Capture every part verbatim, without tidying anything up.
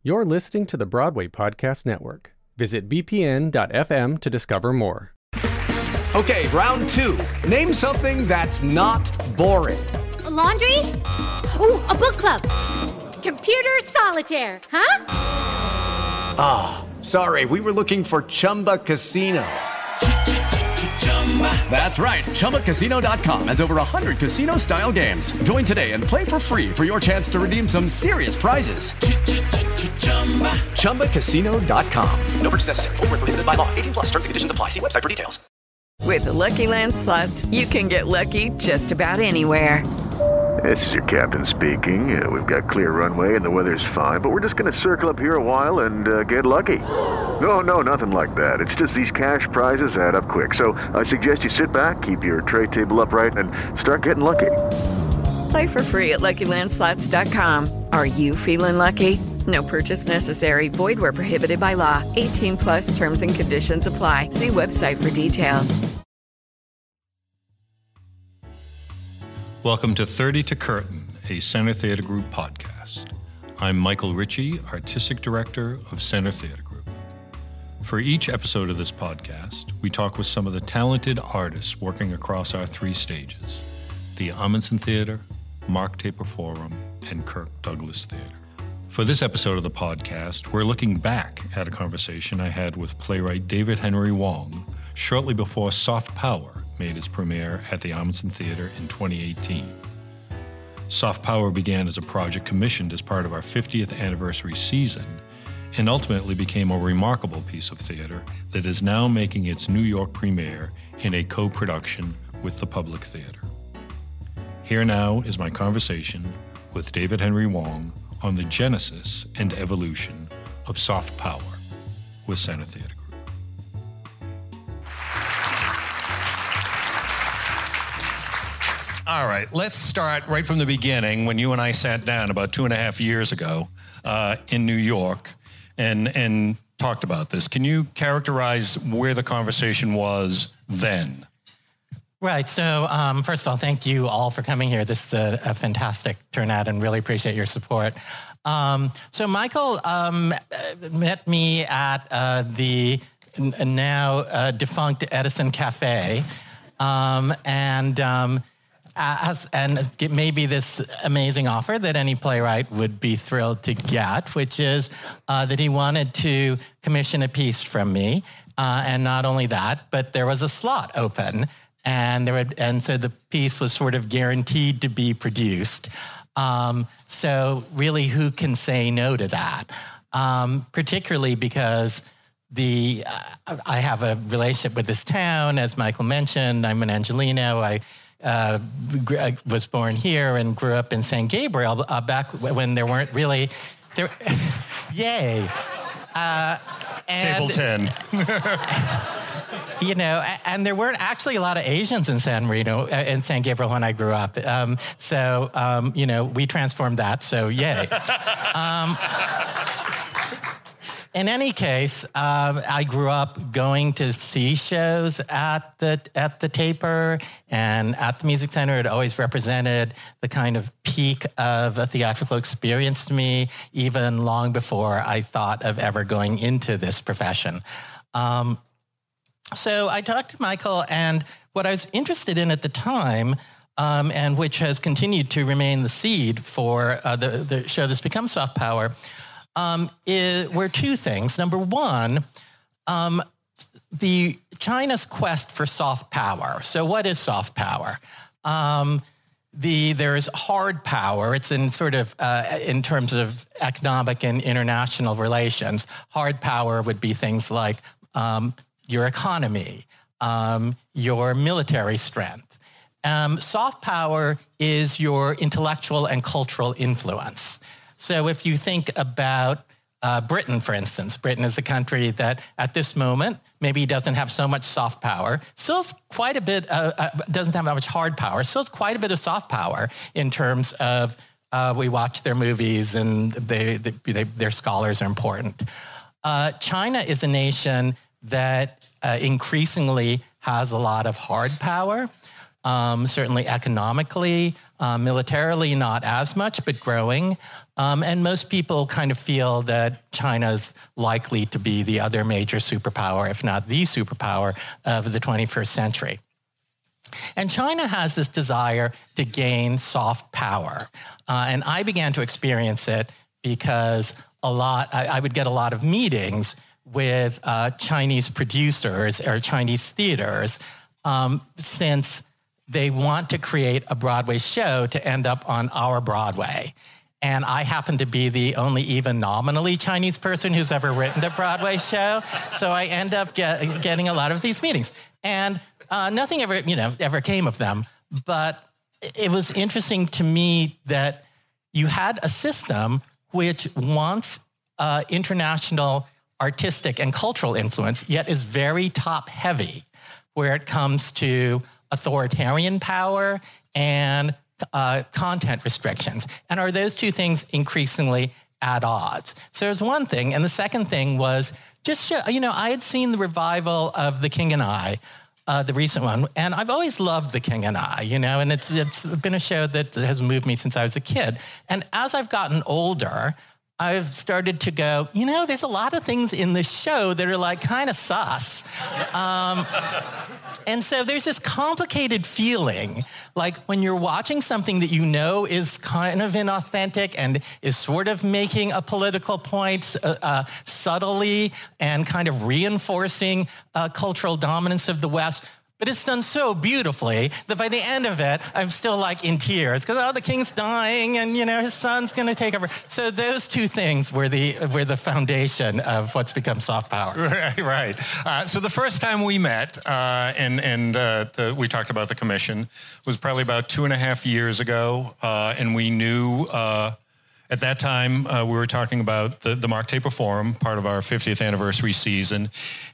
You're listening to the Broadway Podcast Network. Visit b p n dot f m to discover more. Okay, round two. Name something that's not boring. A laundry? Ooh, a book club. Computer solitaire, huh? Ah, oh, sorry, we were looking for Chumba Casino. That's right, Chumba Casino dot com has over one hundred casino-style games. Join today and play for free for your chance to redeem some serious prizes. Chumba Casino dot com. No purchase necessary. Void where prohibited by law. eighteen plus. Terms and conditions apply. See website for details. With the Lucky Land Slots, you can get lucky just about anywhere. This is your captain speaking. Uh, we've got clear runway and the weather's fine, but we're just going to circle up here a while and uh, get lucky. No, no, nothing like that. It's just these cash prizes add up quick. So I suggest you sit back, keep your tray table upright, and start getting lucky. Play for free at lucky land slots dot com. Are you feeling lucky? No purchase necessary. Void where prohibited by law. eighteen plus terms and conditions apply. See website for details. Welcome to thirty to Curtain, a Center Theatre Group podcast. I'm Michael Ritchie, Artistic Director of Center Theatre Group. For each episode of this podcast, we talk with some of the talented artists working across our three stages, the Ahmanson Theatre, Mark Taper Forum, and Kirk Douglas Theatre. For this episode of the podcast, we're looking back at a conversation I had with playwright David Henry Wong shortly before Soft Power made its premiere at the Ahmanson Theatre in twenty eighteen. Soft Power began as a project commissioned as part of our fiftieth anniversary season and ultimately became a remarkable piece of theater that is now making its New York premiere in a co-production with the Public Theater. Here now is my conversation with David Henry Wong on the genesis and evolution of Soft Power with Center Theatre Group. All right, let's start right from the beginning when you and I sat down about two and a half years ago uh, in New York and and talked about this. Can you characterize where the conversation was then? Right. So um, first of all, thank you all for coming here. This is a, a fantastic turnout and really appreciate your support. Um, so Michael um, met me at uh, the n- now uh, defunct Edison Cafe. Um, and um, as, and maybe this amazing offer that any playwright would be thrilled to get, which is uh, that he wanted to commission a piece from me. Uh, and not only that, but there was a slot open. And there, were, and so the piece was sort of guaranteed to be produced. Um, so really, who can say no to that? Um, particularly because the uh, I have a relationship with this town, as Michael mentioned. I'm an Angelino. I uh, gr- I was born here and grew up in Saint Gabriel uh, back when there weren't really there. Yay! Uh, and, Table ten. You know, and there weren't actually a lot of Asians in San Marino, in San Gabriel when I grew up. Um, so, um, you know, we transformed that, so yay. um, in any case, um, I grew up going to see shows at the at the Taper and at the Music Center. It always represented the kind of peak of a theatrical experience to me, even long before I thought of ever going into this profession. Um, So I talked to Michael, and what I was interested in at the time, um, and which has continued to remain the seed for uh, the, the show that's become Soft Power, um, is, were two things. Number one, um, the China's quest for soft power. So what is soft power? Um, the there's hard power. It's in sort of uh, in terms of economic and international relations. Hard power would be things like um, your economy, um, your military strength. Um, soft power is your intellectual and cultural influence. So if you think about uh, Britain, for instance, Britain is a country that at this moment maybe doesn't have so much soft power, still has quite a bit, uh, uh, doesn't have that much hard power, still has quite a bit of soft power in terms of uh, we watch their movies and they, they, they, their scholars are important. Uh, China is a nation that uh, increasingly has a lot of hard power, um, certainly economically, uh, militarily not as much, but growing. Um, and most people kind of feel that China's likely to be the other major superpower, if not the superpower of the twenty-first century. And China has this desire to gain soft power. Uh, and I began to experience it because a lot, I, I would get a lot of meetings with uh, Chinese producers or Chinese theaters um, since they want to create a Broadway show to end up on our Broadway. And I happen to be the only even nominally Chinese person who's ever written a Broadway show. So I end up get, getting a lot of these meetings. And uh, nothing ever, you know, ever came of them. But it was interesting to me that you had a system which wants uh, international artistic and cultural influence, yet is very top-heavy, where it comes to authoritarian power and uh, content restrictions. And are those two things increasingly at odds? So there's one thing. And the second thing was just, show, you know, I had seen the revival of The King and I, uh, the recent one, and I've always loved The King and I, you know, and it's, it's been a show that has moved me since I was a kid. And as I've gotten older, I've started to go, you know, there's a lot of things in this show that are like kind of sus. Um, and so there's this complicated feeling, like when you're watching something that you know is kind of inauthentic and is sort of making a political point uh, uh, subtly and kind of reinforcing uh, cultural dominance of the West. But it's done so beautifully that by the end of it, I'm still like in tears because, oh, the king's dying and, you know, his son's going to take over. So those two things were the were the foundation of what's become soft power. Right, right. Uh, so the first time we met uh, and, and uh, the, we talked about the commission was probably about two and a half years ago. Uh, and we knew... Uh, At that time, uh, we were talking about the, the Mark Taper Forum, part of our fiftieth anniversary season,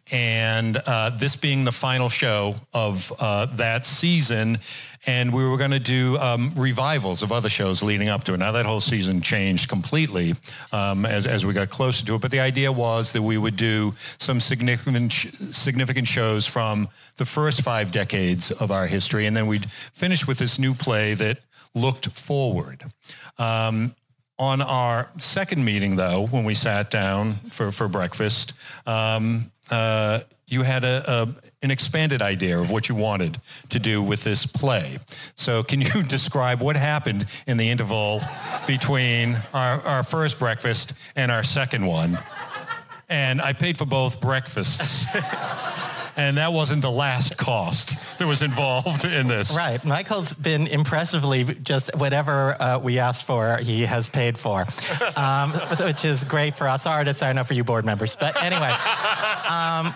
and uh, this being the final show of uh, that season, and we were going to do um, revivals of other shows leading up to it. Now, that whole season changed completely um, as, as we got closer to it, but the idea was that we would do some significant, significant shows from the first five decades of our history, and then we'd finish with this new play that looked forward. Um, On our second meeting, though, when we sat down for, for breakfast, um, uh, you had a, a, an expanded idea of what you wanted to do with this play. So can you describe what happened in the interval between our, our first breakfast and our second one? And I paid for both breakfasts. And that wasn't the last cost that was involved in this. Right. Michael's been impressively just whatever uh, we asked for, he has paid for, um, which is great for us artists. I don't know for you board members. But anyway. Um,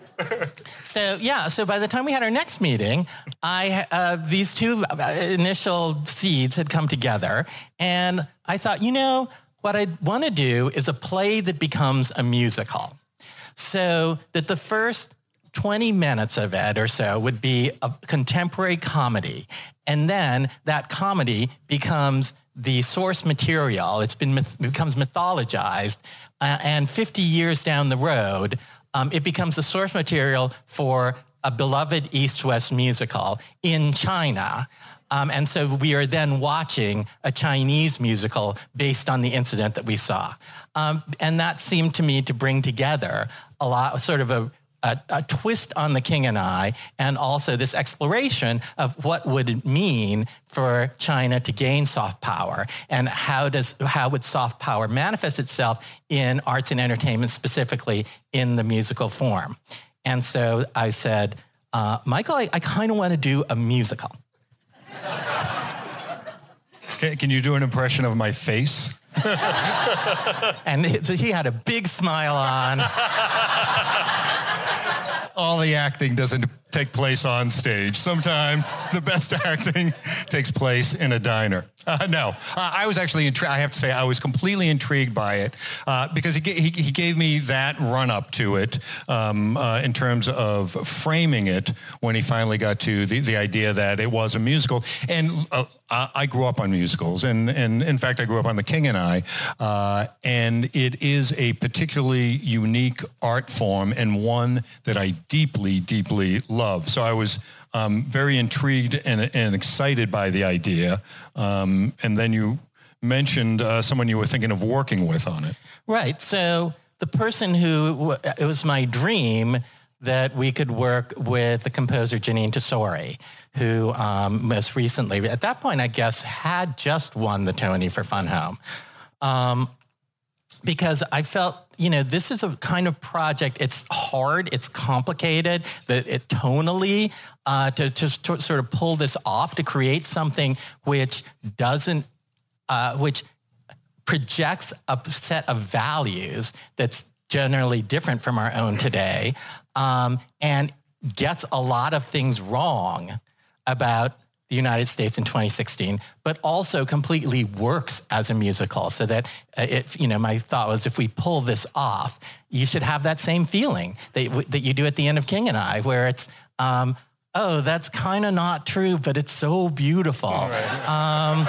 so, yeah. So by the time we had our next meeting, I uh, these two initial seeds had come together. And I thought, you know, what I want to do is a play that becomes a musical. So that the first twenty minutes of it or so would be a contemporary comedy. And then that comedy becomes the source material. It's been myth- becomes mythologized. Uh, and fifty years down the road, um, it becomes the source material for a beloved East-West musical in China. Um, and so we are then watching a Chinese musical based on the incident that we saw. Um, and that seemed to me to bring together a lot, sort of a A, a twist on The King and I, and also this exploration of what would it mean for China to gain soft power, and how does how would soft power manifest itself in arts and entertainment, specifically in the musical form. And so I said, uh, Michael, I, I kind of want to do a musical. Can, can you do an impression of my face? And it, so he had a big smile on. All the acting doesn't take place on stage. Sometimes the best acting takes place in a diner. Uh, no, uh, I was actually, intri- I have to say, I was completely intrigued by it uh, because he, g- he, he gave me that run up to it um, uh, in terms of framing it when he finally got to the, the idea that it was a musical. And uh, I grew up on musicals, and, and in fact, I grew up on The King and I, uh, and it is a particularly unique art form and one that I deeply, deeply love. So I was um, very intrigued and, and excited by the idea. Um, and then you mentioned uh, someone you were thinking of working with on it. Right. So the person who, it was my dream that we could work with the composer Jeanine Tesori, who um, most recently, at that point, I guess, had just won the Tony for Fun Home. Um, because I felt, you know, this is a kind of project, it's hard, it's complicated, that it tonally, uh, to just to sort of pull this off, to create something which doesn't, uh, which projects a set of values that's generally different from our own today, um, and gets a lot of things wrong about the United States in twenty sixteen, but also completely works as a musical. So that, uh, it, you know, my thought was, if we pull this off, you should have that same feeling that, that you do at the end of King and I, where it's, um, oh, that's kind of not true, but it's so beautiful. Right. Um,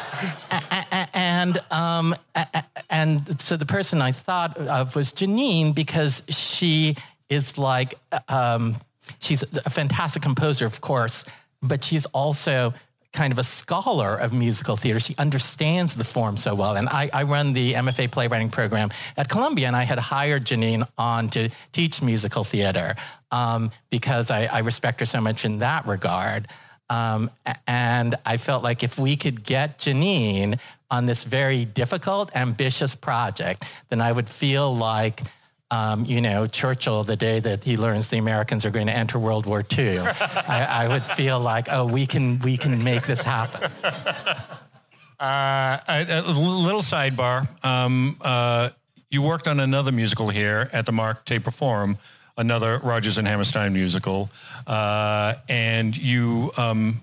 and um, and so the person I thought of was Jeanine, because she is like, um, she's a fantastic composer, of course, but she's also kind of a scholar of musical theater. She understands the form so well. And I, I run the M F A playwriting program at Columbia, and I had hired Jeanine on to teach musical theater um, because I, I respect her so much in that regard. Um, and I felt like if we could get Jeanine on this very difficult, ambitious project, then I would feel like, Um, you know, Churchill, the day that he learns the Americans are going to enter World War Two, I, I would feel like, oh, we can we can make this happen. Uh, a, a little sidebar. Um, uh, you worked on another musical here at the Mark Taper Forum, another Rodgers and Hammerstein musical, uh, and you um,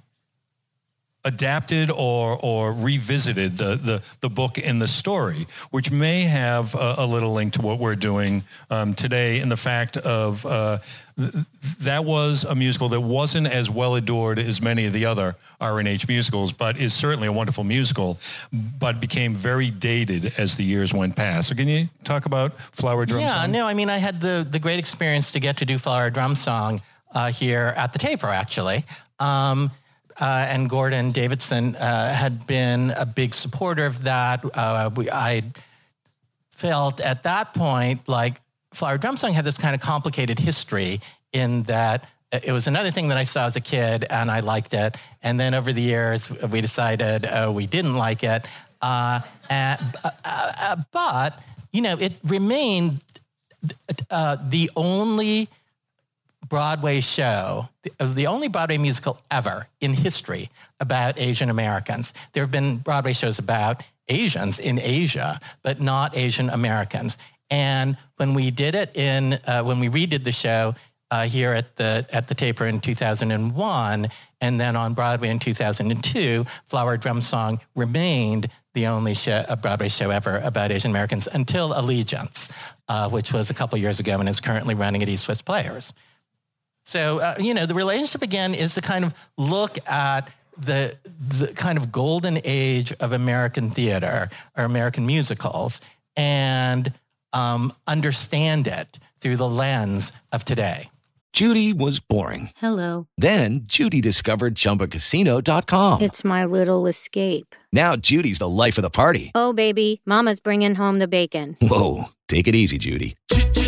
adapted or or revisited the, the the book and the story, which may have a, a little link to what we're doing um, today, in the fact of uh, th- that was a musical that wasn't as well adored as many of the other R and H musicals, but is certainly a wonderful musical, but became very dated as the years went past. So can you talk about Flower Drum yeah, Song? Yeah, no, I mean, I had the, the great experience to get to do Flower Drum Song uh, here at the Taper, actually. Um, Uh, and Gordon Davidson uh, had been a big supporter of that. Uh, we, I felt at that point like Flower Drum Song had this kind of complicated history, in that it was another thing that I saw as a kid and I liked it. And then over the years, we decided uh, we didn't like it. Uh, and, uh, uh, but, you know, it remained uh, the only Broadway show, the, the only Broadway musical ever in history about Asian Americans. There have been Broadway shows about Asians in Asia, but not Asian Americans. And when we did it in, uh, when we redid the show uh, here at the at the Taper in two thousand one, and then on Broadway in two thousand two, Flower Drum Song remained the only show, a Broadway show ever about Asian Americans until Allegiance, uh, which was a couple years ago and is currently running at East West Players. So, uh, you know, the relationship, again, is to kind of look at the the kind of golden age of American theater or American musicals and um, understand it through the lens of today. Judy was boring. Hello. Then Judy discovered Chumba Casino dot com. It's my little escape. Now Judy's the life of the party. Oh, baby, mama's bringing home the bacon. Whoa, take it easy, Judy.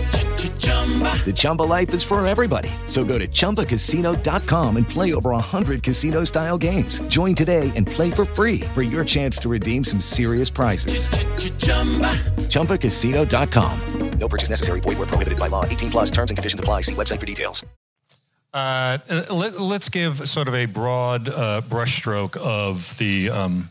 The Chumba life is for everybody. So go to Chumba Casino dot com and play over one hundred casino-style games. Join today and play for free for your chance to redeem some serious prizes. Chumba Casino dot com. No purchase necessary. Void where prohibited by law. eighteen plus terms and conditions apply. See website for details. Uh, let, let's give sort of a broad uh, brushstroke of the um,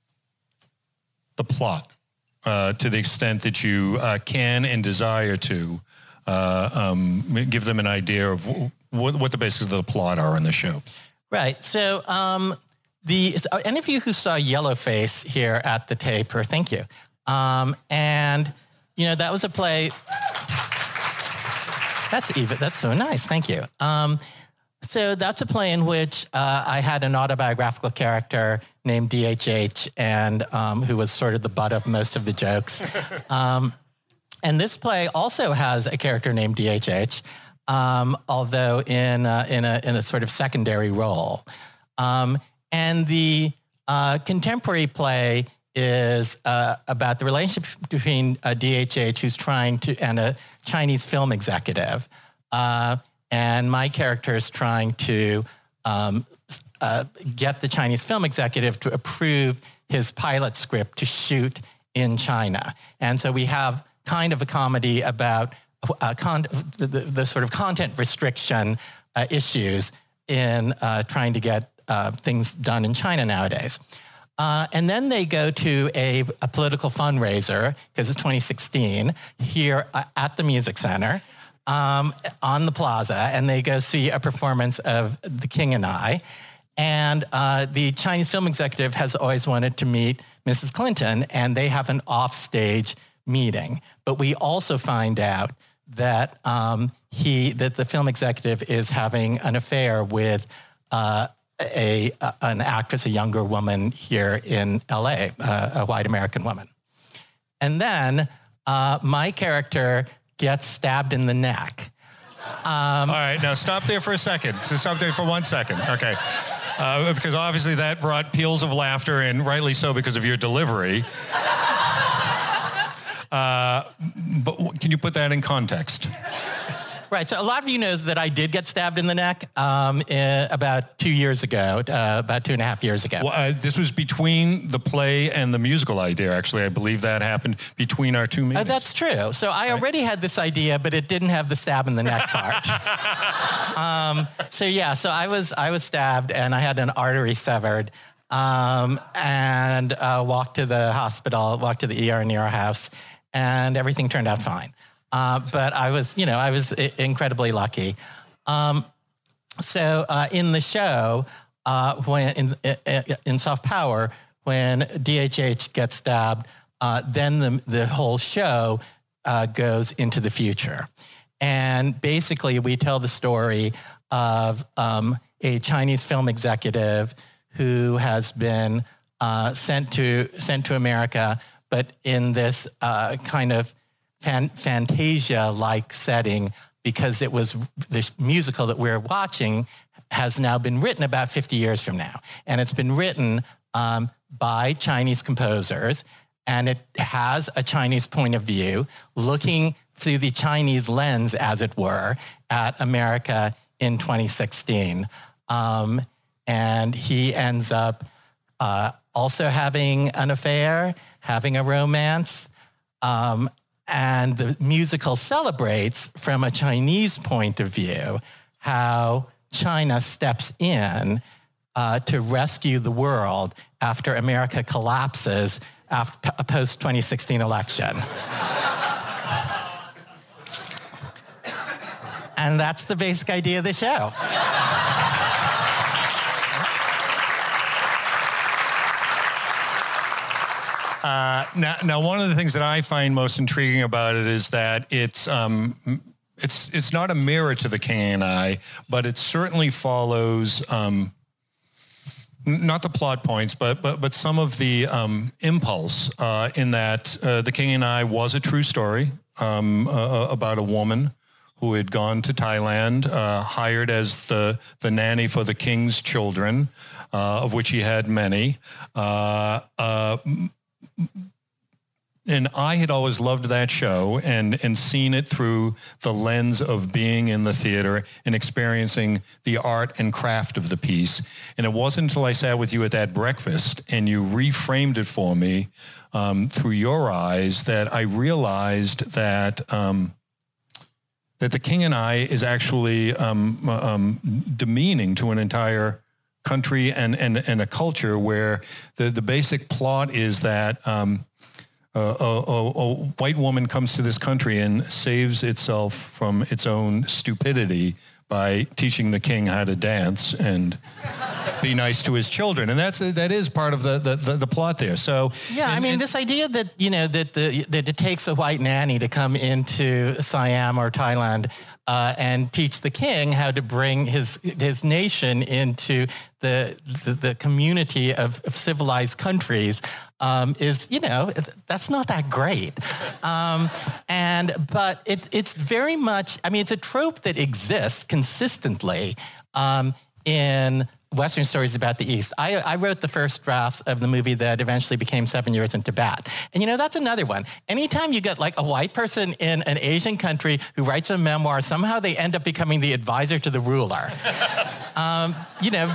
the plot uh, to the extent that you uh, can and desire to. Uh, um, give them an idea of what, what the basics of the plot are in the show. Right. So, um, the so any of you who saw Yellowface here at the Taper, thank you. Um, and you know that was a play. That's even. That's so nice. Thank you. Um, so that's a play in which uh, I had an autobiographical character named D H H, and um, who was sort of the butt of most of the jokes. Um, And this play also has a character named D H H, um, although in uh, in a in a sort of secondary role. Um, and the uh, contemporary play is uh, about the relationship between a D H H who's trying to, and a Chinese film executive. Uh, and my character is trying to um, uh, get the Chinese film executive to approve his pilot script to shoot in China. And so we have kind of a comedy about uh, con- the, the, the sort of content restriction uh, issues in uh, trying to get uh, things done in China nowadays. Uh, and then they go to a, a political fundraiser, because it's twenty sixteen, here uh, at the Music Center um, on the plaza, and they go see a performance of The King and I. And uh, the Chinese film executive has always wanted to meet Missus Clinton, and they have an offstage meeting. But we also find out that um, he that the film executive is having an affair with uh, a, a an actress, a younger woman here in L A, uh, a white American woman. And then uh, my character gets stabbed in the neck. Um, All right, now stop there for a second. So stop there for one second. Okay. Uh, because obviously that brought peals of laughter, and rightly so because of your delivery. Uh, but w- can you put that in context? Right. So a lot of you knows that I did get stabbed in the neck um, in, about two years ago, uh, about two and a half years ago. Well, uh, this was between the play and the musical idea, actually. I believe that happened between our two meetings. Uh, that's true. So I already had this idea, but it didn't have the stab in the neck part. um, so yeah, so I was I was stabbed, and I had an artery severed, um, and uh, walked to the hospital, walked to the E R near our house, and everything turned out fine. Uh, but I was, you know, I was I- incredibly lucky. Um, so uh, in the show, uh, when in, in Soft Power, when D H H gets stabbed, uh, then the the whole show uh, goes into the future, and basically we tell the story of um, a Chinese film executive who has been uh, sent to sent to America, but in this uh, kind of Fan- Fantasia-like setting, because it was this musical that we're watching has now been written about fifty years from now. And it's been written um, by Chinese composers, and it has a Chinese point of view, looking through the Chinese lens, as it were, at America in twenty sixteen. Um, and he ends up uh, also having an affair, having a romance, um, and the musical celebrates, from a Chinese point of view, how China steps in uh, to rescue the world after America collapses after a post twenty sixteen election. And that's the basic idea of the show. Uh, now, now, one of the things that I find most intriguing about it is that it's um, it's it's not a mirror to The King and I, but it certainly follows um, n- not the plot points, but but but some of the um, impulse uh, in that uh, The King and I was a true story um, uh, about a woman who had gone to Thailand, uh, hired as the the nanny for the king's children, uh, of which he had many. Uh, uh, And I had always loved that show and, and seen it through the lens of being in the theater and experiencing the art and craft of the piece. And it wasn't until I sat with you at that breakfast and you reframed it for me um, through your eyes that I realized that um, that The King and I is actually um, um, demeaning to an entire country and, and, and a culture where the, the basic plot is that um, a, a, a white woman comes to this country and saves itself from its own stupidity by teaching the king how to dance and be nice to his children. And that's that is part of the, the, the, the plot there. So yeah, and, I mean, and, this idea that, you know, that the that it takes a white nanny to come into Siam or Thailand uh, and teach the king how to bring his his nation into the the, the community of, of civilized countries um, is, you know, that's not that great. Um, and but it it's very much, I mean, it's a trope that exists consistently um, in Western stories about the East. I, I wrote the first drafts of the movie that eventually became Seven Years in Tibet. And you know, that's another one. Anytime you get like a white person in an Asian country who writes a memoir, somehow they end up becoming the advisor to the ruler. um, you know,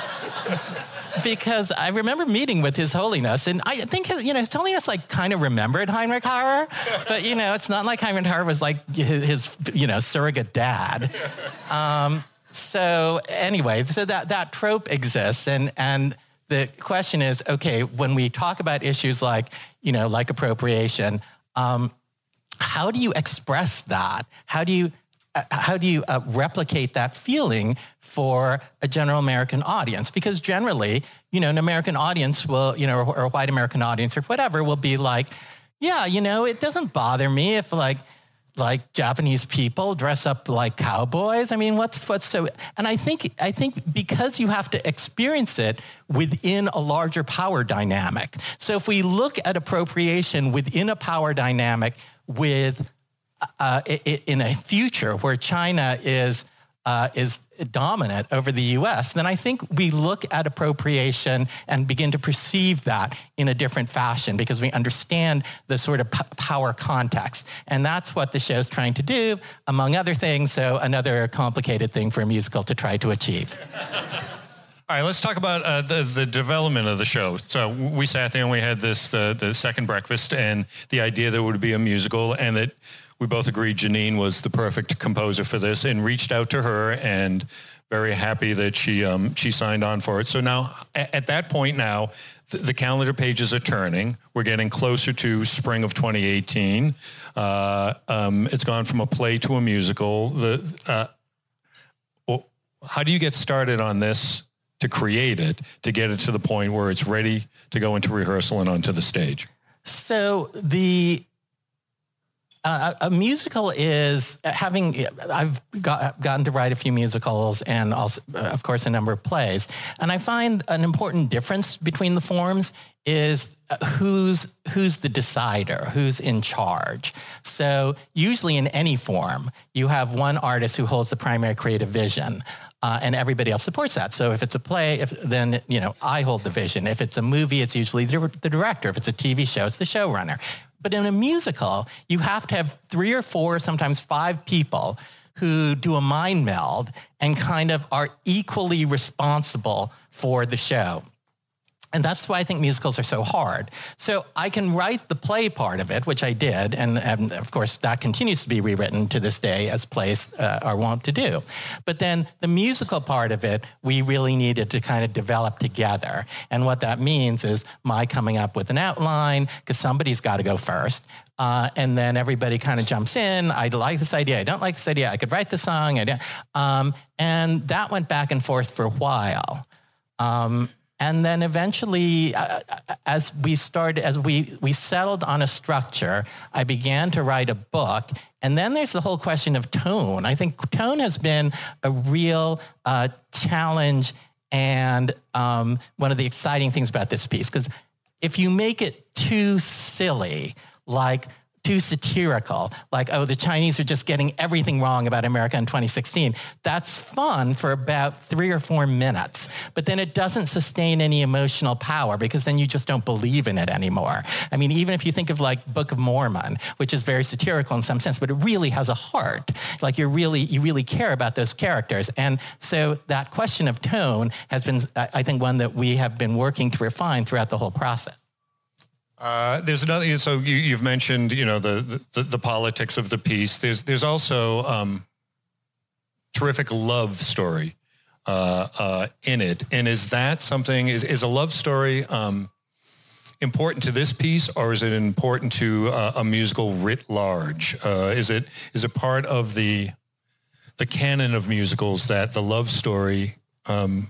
because I remember meeting with His Holiness, and I think, his, you know, His Holiness like kind of remembered Heinrich Harrer, but you know, it's not like Heinrich Harrer was like his, his you know, surrogate dad. Um, So anyway, so that, that trope exists. And, and the question is, okay, when we talk about issues like, you know, like appropriation, um, how do you express that? How do you, uh, how do you uh, replicate that feeling for a general American audience? Because generally, you know, an American audience will, you know, or, or a white American audience or whatever will be like, yeah, you know, it doesn't bother me if like, like Japanese people dress up like cowboys. I mean, what's what's so? And I think I think because you have to experience it within a larger power dynamic. So if we look at appropriation within a power dynamic with uh, in a future where China is uh, is dominant over the U S, then I think we look at appropriation and begin to perceive that in a different fashion because we understand the sort of p- power context. And that's what the show's trying to do, among other things. So another complicated thing for a musical to try to achieve. All right, let's talk about uh, the, the development of the show. So we sat there and we had this, uh, the second breakfast, and the idea that it would be a musical, and that we both agreed Janine was the perfect composer for this, and reached out to her, and very happy that she um, she signed on for it. So now, at, at that point now, the, the calendar pages are turning. We're getting closer to spring of twenty eighteen. Uh, um, it's gone from a play to a musical. The uh, well, how do you get started on this to create it, to get it to the point where it's ready to go into rehearsal and onto the stage? So the Uh, a musical is having, I've got, gotten to write a few musicals and also, of course, a number of plays. And I find an important difference between the forms is who's, who's the decider, who's in charge. So usually in any form, you have one artist who holds the primary creative vision. Uh, and everybody else supports that. So if it's a play, if, then, you know, I hold the vision. If it's a movie, it's usually the, the director. If it's a T V show, it's the showrunner. But in a musical, you have to have three or four, sometimes five people who do a mind meld and kind of are equally responsible for the show. And that's why I think musicals are so hard. So I can write the play part of it, which I did. And, and of course, that continues to be rewritten to this day, as plays uh, are wont to do. But then the musical part of it, we really needed to kind of develop together. And what that means is my coming up with an outline, because somebody's got to go first. Uh, and then everybody kind of jumps in. I like this idea. I don't like this idea. I could write the song. I don't. Um, and that went back and forth for a while. Um, And then eventually, uh, as we started, as we, we settled on a structure, I began to write a book. And then there's the whole question of tone. I think tone has been a real uh, challenge and um, one of the exciting things about this piece. Because if you make it too silly, like too satirical, like, oh, the Chinese are just getting everything wrong about America in twenty sixteen. That's fun for about three or four minutes, but then it doesn't sustain any emotional power because then you just don't believe in it anymore. I mean, even if you think of like Book of Mormon, which is very satirical in some sense, but it really has a heart. Like you're really, you really care about those characters. And so that question of tone has been, I think, one that we have been working to refine throughout the whole process. Uh, there's another. So you, you've mentioned, you know, the, the the politics of the piece. There's there's also um, terrific love story uh, uh, in it. And is that something? Is is a love story um, important to this piece, or is it important to uh, a musical writ large? Uh, is it is it part of the the canon of musicals that the love story um,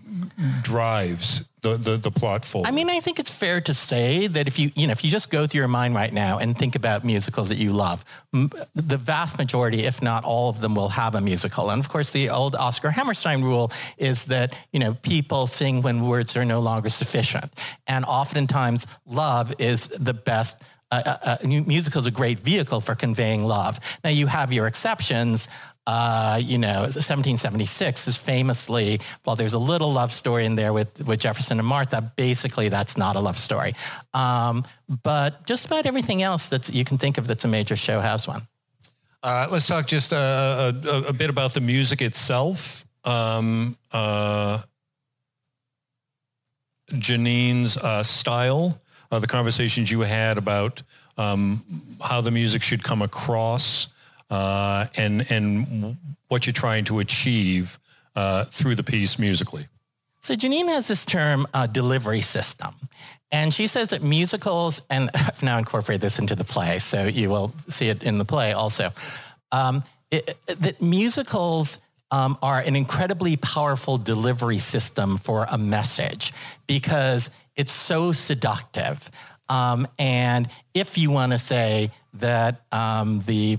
drives the, the, the plot forward? I mean, I think it's fair to say that if you, you know, if you just go through your mind right now and think about musicals that you love, m- the vast majority, if not all of them, will have a musical. And of course, the old Oscar Hammerstein rule is that, you know, people sing when words are no longer sufficient. And oftentimes love is the best. Uh, uh, musical is a great vehicle for conveying love. Now, you have your exceptions. uh, you know, seventeen seventy-six is famously, well, there's a little love story in there with, with Jefferson and Martha. Basically, that's not a love story. Um, but just about everything else that you can think of that's a major show has one. Uh, let's talk just uh, a, a bit about the music itself. Um, uh, Janine's uh, style, uh, the conversations you had about um, how the music should come across, uh, and and what you're trying to achieve uh, through the piece musically. So Janine has this term, uh, delivery system. And she says that musicals, and I've now incorporated this into the play, so you will see it in the play also, um, it, that musicals um, are an incredibly powerful delivery system for a message because it's so seductive. Um, and if you want to say that um, the,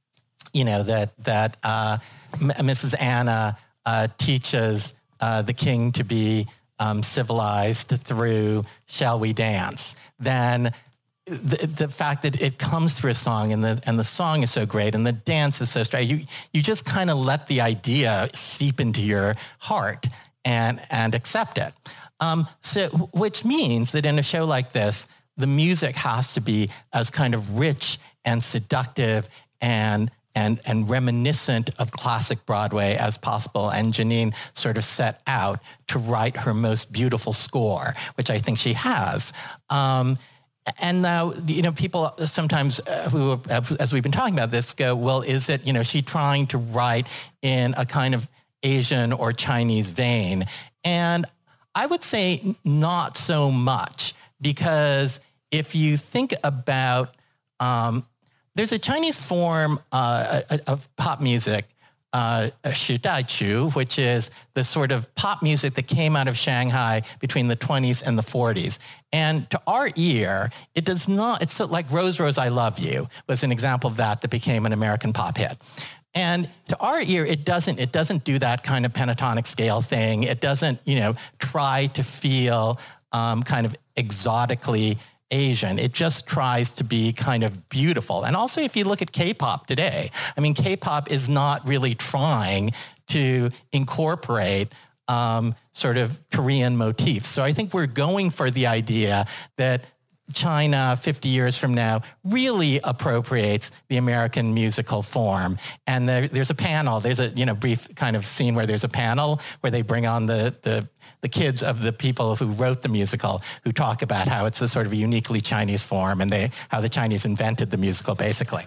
you know, that, that uh, Missus Anna uh, teaches uh, the king to be Um, civilized through Shall We Dance, then the, the fact that it comes through a song and the and the song is so great and the dance is so straight, you you just kind of let the idea seep into your heart and and accept it. Um, so, which means that in a show like this, the music has to be as kind of rich and seductive and and and reminiscent of classic Broadway as possible. And Janine sort of set out to write her most beautiful score, which I think she has. Um, and now, you know, people sometimes uh, who, have, as we've been talking about this, go, well, is it, you know, she trying to write in a kind of Asian or Chinese vein? And I would say not so much, because if you think about, um, there's a Chinese form uh, of pop music, uh, Shi Dai Chu, which is the sort of pop music that came out of Shanghai between the twenties and the forties. And to our ear, it does not, it's so, like Rose, Rose, I Love You was an example of that that became an American pop hit. And to our ear, it doesn't, it doesn't do that kind of pentatonic scale thing. It doesn't, you know, try to feel um, kind of exotically Asian. It just tries to be kind of beautiful. And also, if you look at K-pop today, I mean, K-pop is not really trying to incorporate um, sort of Korean motifs. So I think we're going for the idea that China fifty years from now really appropriates the American musical form. And there, there's a panel, there's a, you know, brief kind of scene where there's a panel where they bring on the, the, the kids of the people who wrote the musical, who talk about how it's a sort of a uniquely Chinese form and they, how the Chinese invented the musical, basically.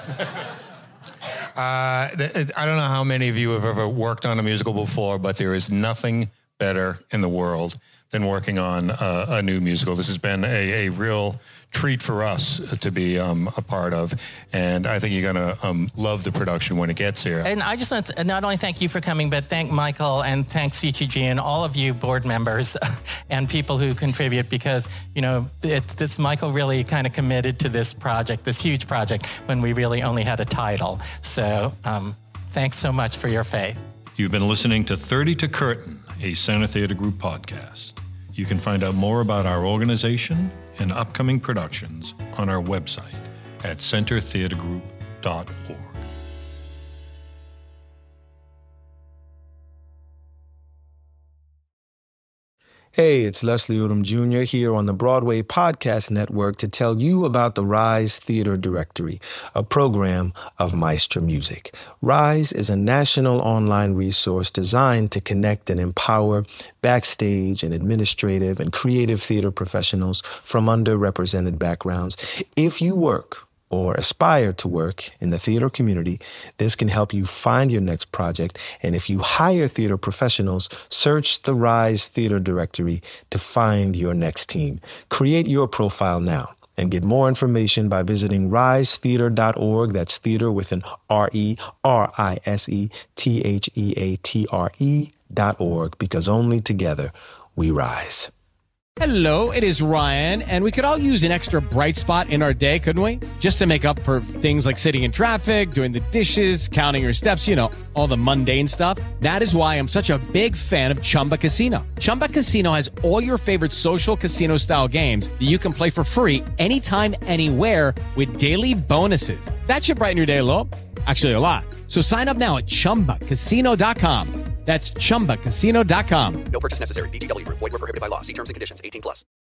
Uh, I don't know how many of you have ever worked on a musical before, but there is nothing better in the world than working on a, a new musical. This has been a, a real treat for us to be um, a part of, and I think you're going to um, love the production when it gets here. And I just want to not only thank you for coming, but thank Michael and thank C T G and all of you board members and people who contribute, because, you know, it, this Michael really kind of committed to this project, this huge project, when we really only had a title. So um, thanks so much for your faith. You've been listening to thirty to Curtain, a Center Theater Group podcast. You can find out more about our organization and upcoming productions on our website at center theater group dot org. Hey, it's Leslie Odom Junior here on the Broadway Podcast Network to tell you about the Rise Theater Directory, a program of Maestro Music. Rise is a national online resource designed to connect and empower backstage and administrative and creative theater professionals from underrepresented backgrounds. If you work or aspire to work in the theater community, this can help you find your next project. And if you hire theater professionals, search the Rise Theater Directory to find your next team. Create your profile now and get more information by visiting rise theater dot org. That's theater with an R E R I S E T H E A T R E dot org, because only together we rise. Hello, it is Ryan, and we could all use an extra bright spot in our day, couldn't we? Just to make up for things like sitting in traffic, doing the dishes, counting your steps, you know, all the mundane stuff. That is why I'm such a big fan of Chumba Casino. Chumba Casino has all your favorite social casino-style games that you can play for free anytime, anywhere with daily bonuses. That should brighten your day a little. Actually, a lot. So sign up now at chumba casino dot com. That's chumba casino dot com. No purchase necessary. V G W Group. Void where prohibited by law. See terms and conditions. eighteen plus.